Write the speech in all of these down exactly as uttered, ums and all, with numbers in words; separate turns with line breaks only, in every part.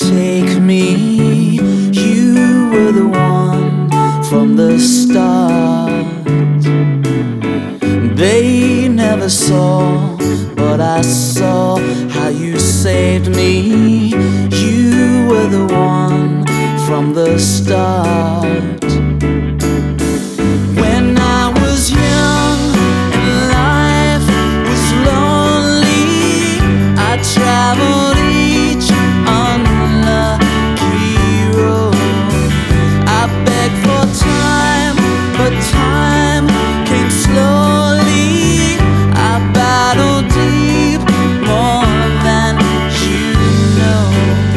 take me. You were the one from the start. They never saw, but I saw how you saved me. You were the one from the start. When I was young and life was lonely, I traveled each unlucky road. I begged for time, but time came slowly. I battled deep, more than you know.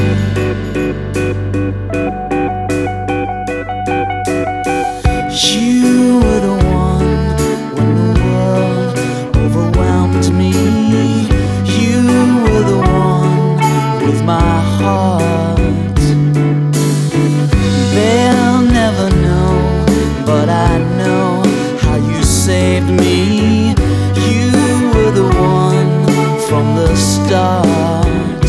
You were the one when the world overwhelmed me. You were the one with my heart. They'll never know, but I know how you saved me. You were the one from the start.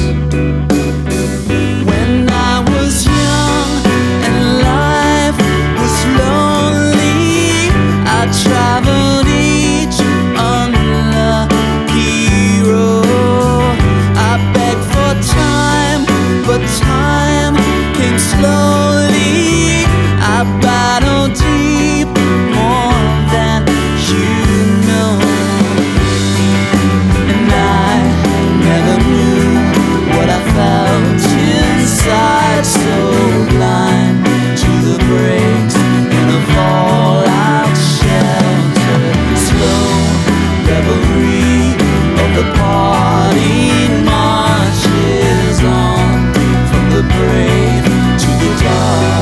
When I was young and life was lonely, I traveled each unlucky road. I begged for time, but time came slowly. I battled deep, more than you know. And I never knew what I felt inside, so blind to the breaks in a fallout shelter. Slow revelry of the party marches on, from the brave to the dark.